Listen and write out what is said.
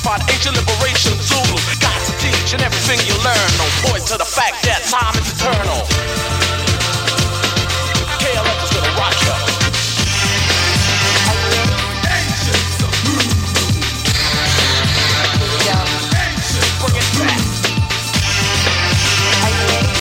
certified ancient liberation Zulu. Got to teach and everything you learn. No point to the fact that time is eternal.